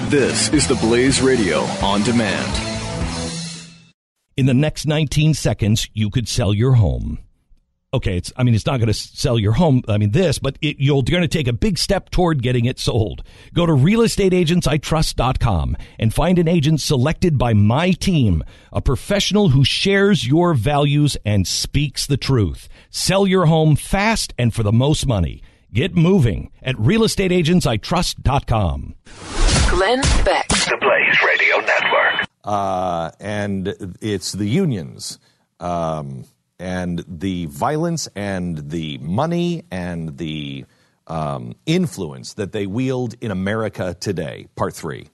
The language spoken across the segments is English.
This is the Blaze Radio on demand. In the next 19 seconds, you could sell your home. Okay, it's not going to sell your home, but you're going to take a big step toward getting it sold. Go to realestateagentsitrust.com and find an agent selected by my team, a professional who shares your values and speaks the truth. Sell your home fast and for the most money. Get moving at realestateagentsitrust.com. Glenn Beck. The Blaze Radio Network. And it's the unions. And the violence and the money and the influence that they wield in America today. Part 3.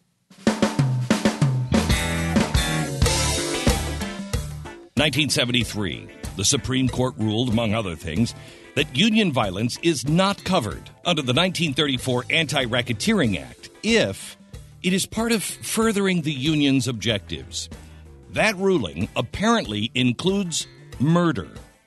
1973, the Supreme Court ruled, among other things, that union violence is not covered under the 1934 Anti-Racketeering Act if it is part of furthering the union's objectives. That ruling apparently includes murder.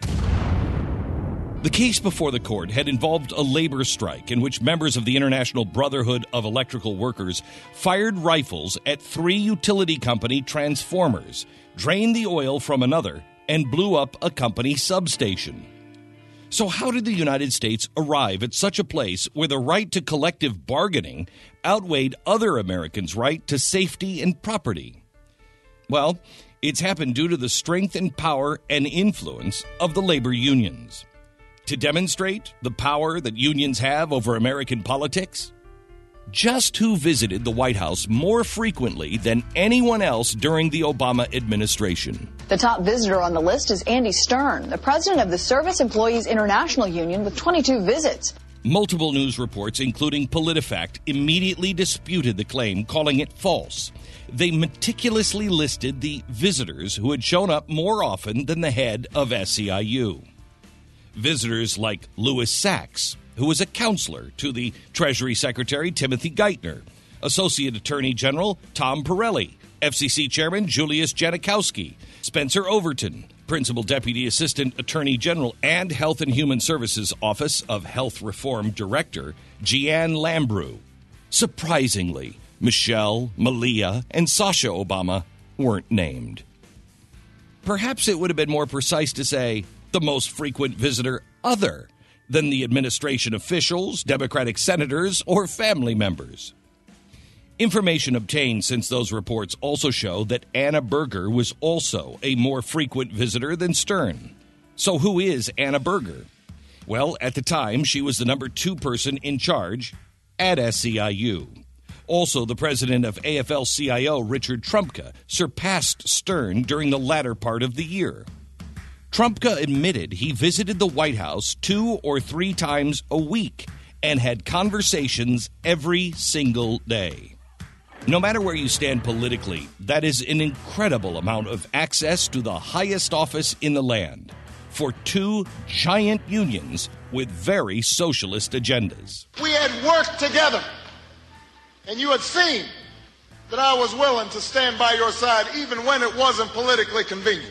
The case before the court had involved a labor strike in which members of the International Brotherhood of Electrical Workers fired rifles at 3 utility company transformers, drained the oil from another, and blew up a company substation. So how did the United States arrive at such a place where the right to collective bargaining outweighed other Americans' right to safety and property? Well, it's happened due to the strength and power and influence of the labor unions. To demonstrate the power that unions have over American politics, just who visited the White House more frequently than anyone else during the Obama administration? The top visitor on the list is Andy Stern, the president of the Service Employees International Union, with 22 visits. Multiple news reports, including PolitiFact, immediately disputed the claim, calling it false. They meticulously listed the visitors who had shown up more often than the head of SEIU. Visitors like Louis Sachs, who was a counselor to the Treasury Secretary Timothy Geithner, Associate Attorney General Tom Pirelli, FCC Chairman Julius Janikowski, Spencer Overton, Principal Deputy Assistant Attorney General and Health and Human Services Office of Health Reform Director Jeanne Lambrew. Surprisingly, Michelle, Malia, and Sasha Obama weren't named. Perhaps it would have been more precise to say the most frequent visitor other than the administration officials, Democratic senators, or family members. Information obtained since those reports also show that Anna Berger was also a more frequent visitor than Stern. So who is Anna Berger? Well, at the time, she was the number 2 person in charge at SEIU. Also, the president of AFL-CIO, Richard Trumka, surpassed Stern during the latter part of the year. Trumka admitted he visited the White House 2 or 3 times a week and had conversations every single day. No matter where you stand politically, that is an incredible amount of access to the highest office in the land for 2 giant unions with very socialist agendas. We had worked together, and you had seen that I was willing to stand by your side even when it wasn't politically convenient.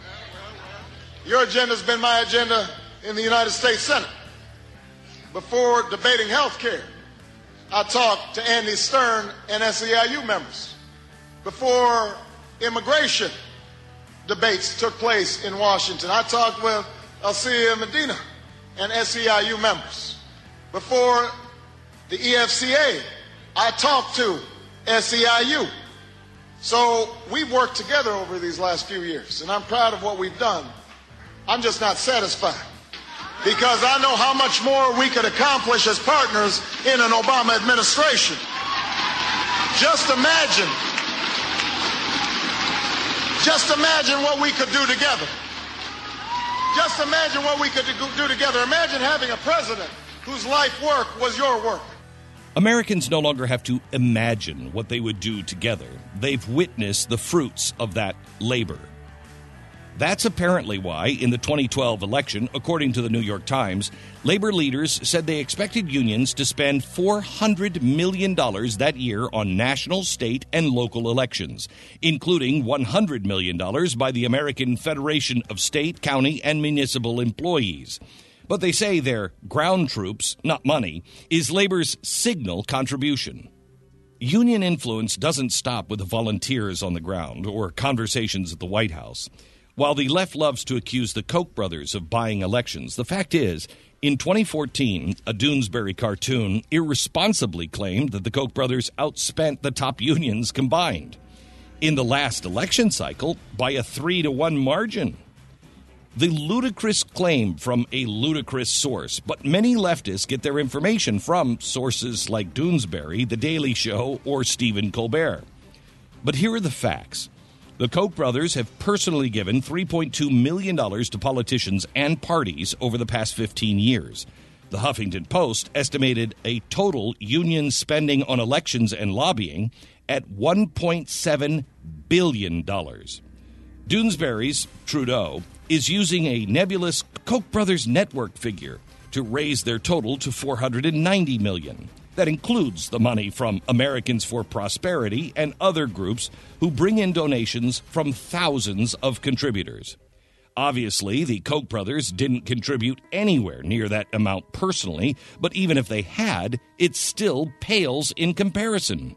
Your agenda's been my agenda in the United States Senate. Before debating health care, I talked to Andy Stern and SEIU members. Before immigration debates took place in Washington, I talked with Alcia Medina and SEIU members. Before the EFCA, I talked to SEIU. So we've worked together over these last few years, and I'm proud of what we've done. I'm just not satisfied, because I know how much more we could accomplish as partners in an Obama administration. Just imagine what we could do together. Just imagine what we could do together. Imagine having a president whose life work was your work. Americans no longer have to imagine what they would do together. They've witnessed the fruits of that labor. That's apparently why, in the 2012 election, according to the New York Times, labor leaders said they expected unions to spend $400 million that year on national, state, and local elections, including $100 million by the American Federation of State, County, and Municipal Employees. But they say their ground troops, not money, is labor's signal contribution. Union influence doesn't stop with the volunteers on the ground or conversations at the White House. While the left loves to accuse the Koch brothers of buying elections, the fact is, in 2014, a Doonesbury cartoon irresponsibly claimed that the Koch brothers outspent the top unions combined. In the last election cycle, by a 3-to-1 margin. The ludicrous claim from a ludicrous source, but many leftists get their information from sources like Doonesbury, The Daily Show, or Stephen Colbert. But here are the facts. The Koch brothers have personally given $3.2 million to politicians and parties over the past 15 years. The Huffington Post estimated a total union spending on elections and lobbying at $1.7 billion. Doonesbury's Trudeau is using a nebulous Koch brothers network figure to raise their total to $490 million. That includes the money from Americans for Prosperity and other groups who bring in donations from thousands of contributors. Obviously, the Koch brothers didn't contribute anywhere near that amount personally, but even if they had, it still pales in comparison.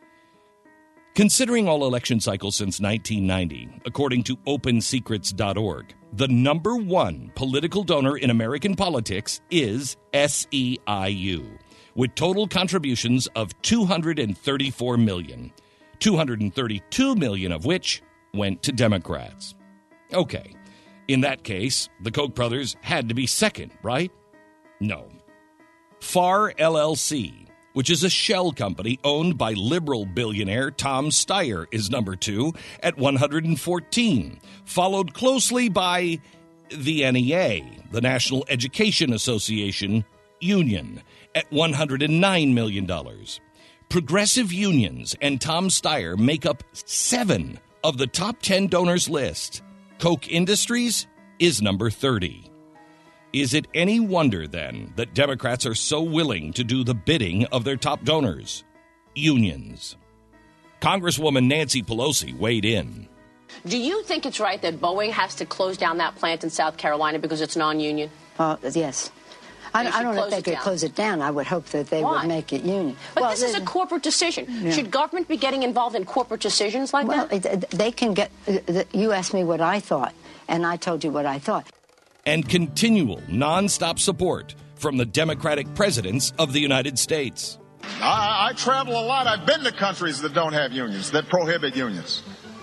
Considering all election cycles since 1990, according to OpenSecrets.org, the number one political donor in American politics is SEIU, with total contributions of $234 million, $232 million of which went to Democrats. Okay, in that case, the Koch brothers had to be second, right? No. FAR LLC, which is a shell company owned by liberal billionaire Tom Steyer, is number 2 at 114, followed closely by the NEA, the National Education Association Union, at $109 million. Progressive unions and Tom Steyer make up 7 of the top 10 donors list. Koch Industries is number 30. Is it any wonder, then, that Democrats are so willing to do the bidding of their top donors? Unions. Congresswoman Nancy Pelosi weighed in. Do you think it's right that Boeing has to close down that plant in South Carolina because it's non-union? Yes. I don't know if they could close it down. I would hope that they would make it union. But this is a corporate decision. Yeah. Should government be getting involved in corporate decisions like that? They can get... You asked me what I thought, and I told you what I thought. And continual, nonstop support from the Democratic presidents of the United States. I travel a lot. I've been to countries that don't have unions, that prohibit unions.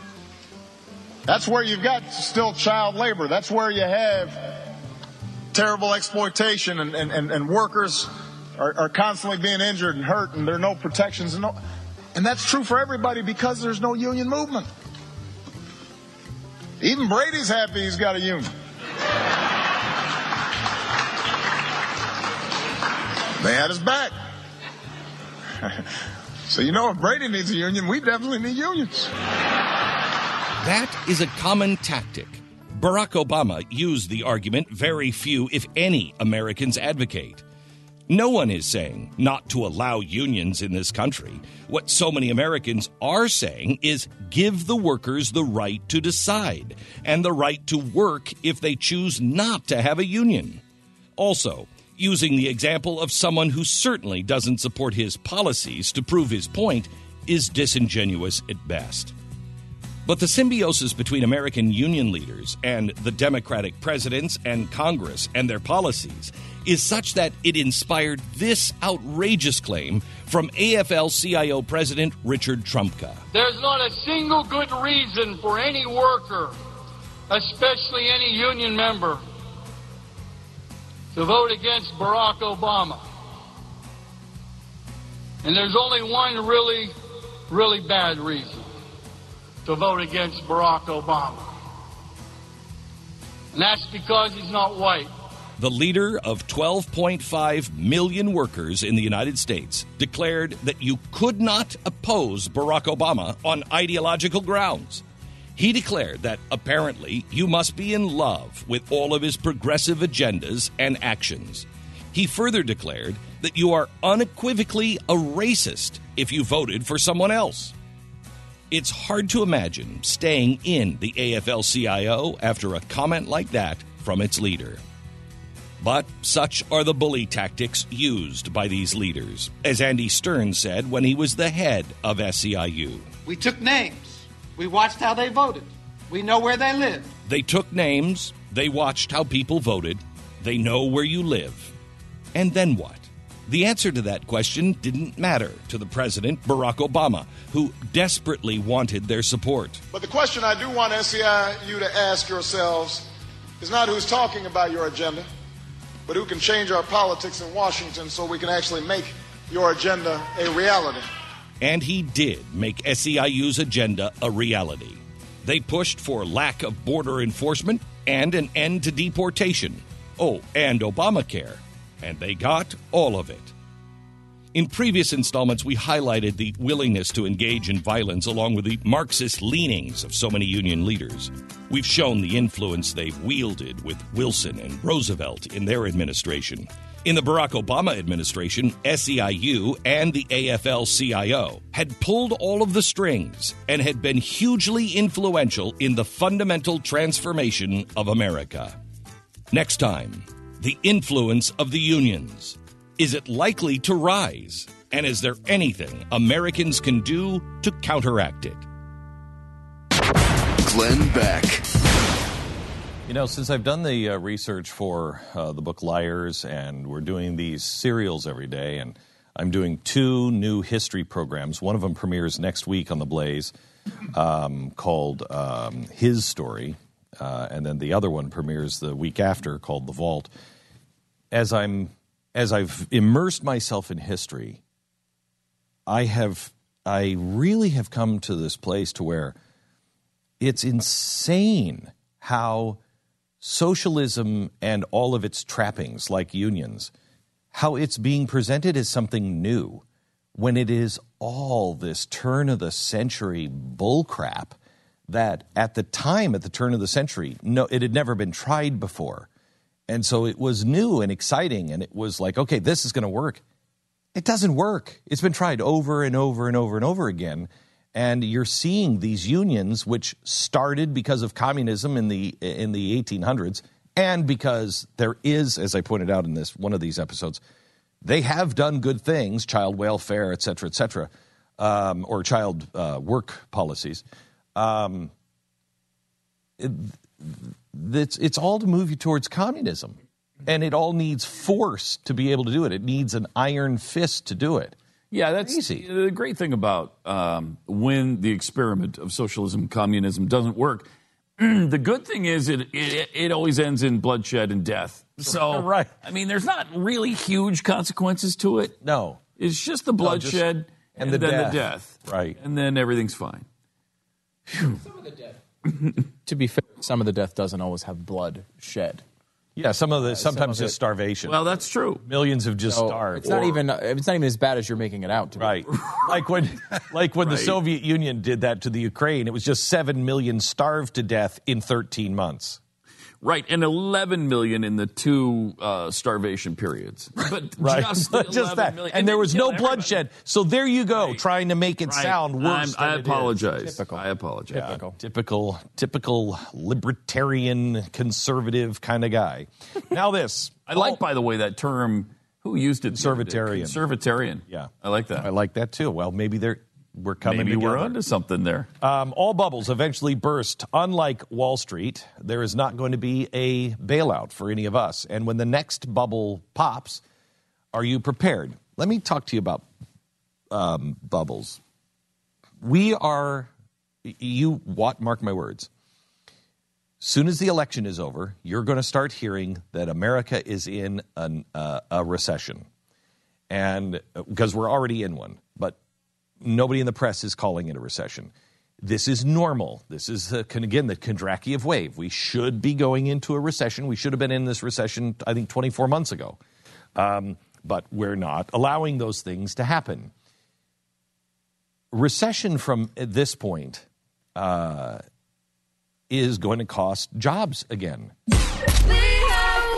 That's where you've got still child labor. That's where you have terrible exploitation and workers are constantly being injured and hurt, and there are no protections. And that's true for everybody because there's no union movement. Even Brady's happy he's got a union. They had his back. So, if Brady needs a union, we definitely need unions. That is a common tactic. Barack Obama used the argument very few, if any, Americans advocate. No one is saying not to allow unions in this country. What so many Americans are saying is give the workers the right to decide and the right to work if they choose not to have a union. Also, using the example of someone who certainly doesn't support his policies to prove his point is disingenuous at best. But the symbiosis between American union leaders and the Democratic presidents and Congress and their policies is such that it inspired this outrageous claim from AFL-CIO President Richard Trumka. There's not a single good reason for any worker, especially any union member, to vote against Barack Obama. And there's only one really, really bad reason to vote against Barack Obama. And that's because he's not white. The leader of 12.5 million workers in the United States declared that you could not oppose Barack Obama on ideological grounds. He declared that apparently you must be in love with all of his progressive agendas and actions. He further declared that you are unequivocally a racist if you voted for someone else. It's hard to imagine staying in the AFL-CIO after a comment like that from its leader. But such are the bully tactics used by these leaders, as Andy Stern said when he was the head of SEIU. We took names. We watched how they voted. We know where they live. They took names. They watched how people voted. They know where you live. And then what? The answer to that question didn't matter to the president, Barack Obama, who desperately wanted their support. But the question I do want SEIU to ask yourselves is not who's talking about your agenda, but who can change our politics in Washington so we can actually make your agenda a reality. And he did make SEIU's agenda a reality. They pushed for lack of border enforcement and an end to deportation. Oh, and Obamacare. And they got all of it. In previous installments, we highlighted the willingness to engage in violence along with the Marxist leanings of so many union leaders. We've shown the influence they've wielded with Wilson and Roosevelt in their administration. In the Barack Obama administration, SEIU and the AFL-CIO had pulled all of the strings and had been hugely influential in the fundamental transformation of America. Next time, the influence of the unions. Is it likely to rise? And is there anything Americans can do to counteract it? Glenn Beck. You know, since I've done the research for the book Liars, and we're doing these serials every day, and I'm doing 2 new history programs. One of them premieres next week on The Blaze called His Story, and then the other one premieres the week after called The Vault. As I've immersed myself in history, I really have come to this place to where it's insane how socialism and all of its trappings, like unions, how it's being presented as something new when it is all this turn-of-the-century bullcrap that at the turn of the century, it had never been tried before. And so it was new and exciting, and it was like, okay, this is going to work. It doesn't work. It's been tried over and over and over and over again, and you're seeing these unions, which started because of communism in the 1800s, and because there is, as I pointed out in one of these episodes, they have done good things, child welfare, et cetera, or child work policies. It's all to move you towards communism, and it all needs force to be able to do it. It needs an iron fist to do it. Yeah, that's easy. The great thing about when the experiment of socialism and communism doesn't work, the good thing is it always ends in bloodshed and death. So, right. I mean, there's not really huge consequences to it. No. It's just the bloodshed and then the death. Right. And then everything's fine. Some of the death. To be fair, some of the death doesn't always have blood shed. Yeah, sometimes just starvation. Well, that's true. Millions have just starved. It's not even as bad as you're making it out to be. Right. like when the Soviet Union did that to the Ukraine, it was just 7 million starved to death in 13 months. Right, and 11 million in the 2 starvation periods. But right. just that. Million. And there was no bloodshed. So there you go, trying to make it sound worse. I apologize. Typical. I apologize. Yeah, typical libertarian, conservative kind of guy. Now this. I like, by the way, that term. Who used it? Conservatarian. Conservatarian. Yeah. I like that. I like that too. Well, maybe we're coming Maybe together. We're onto something there. All bubbles eventually burst. Unlike Wall Street, there is not going to be a bailout for any of us. And when the next bubble pops, are you prepared? Let me talk to you about bubbles. Mark my words. Soon as the election is over, you're going to start hearing that America is in a recession. And because we're already in one, but nobody in the press is calling it a recession. This is normal. This is, again, the Kondrackian wave. We should be going into a recession. We should have been in this recession, I think, 24 months ago. But we're not allowing those things to happen. Recession from this point is going to cost jobs again. The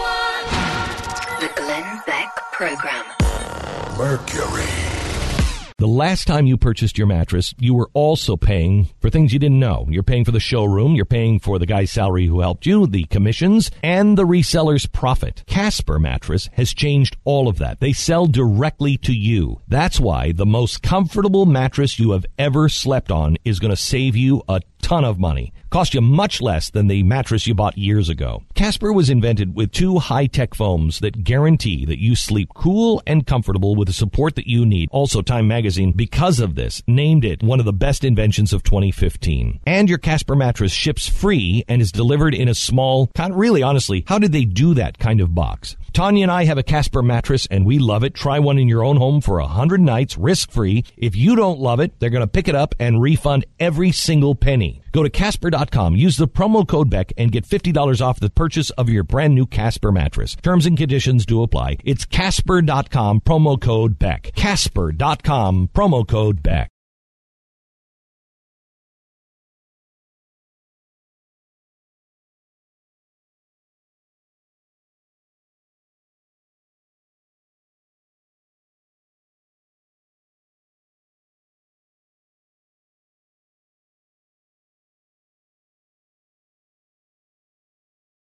Glenn Beck Program. Mercury. The last time you purchased your mattress, you were also paying for things you didn't know. You're paying for the showroom, you're paying for the guy's salary who helped you, the commissions, and the reseller's profit. Casper Mattress has changed all of that. They sell directly to you. That's why the most comfortable mattress you have ever slept on is going to save you a ton of money. Cost you much less than the mattress you bought years ago. Casper was invented with 2 high-tech foams that guarantee that you sleep cool and comfortable with the support that you need. Also, Time Magazine, because of this, named it one of the best inventions of 2015. And your Casper mattress ships free and is delivered in a small, really honestly, how did they do that kind of box? Tanya and I have a Casper mattress, and we love it. Try one in your own home for 100 nights, risk-free. If you don't love it, they're going to pick it up and refund every single penny. Go to Casper.com, use the promo code Beck, and get $50 off the purchase of your brand new Casper mattress. Terms and conditions do apply. It's Casper.com, promo code Beck. Casper.com, promo code Beck.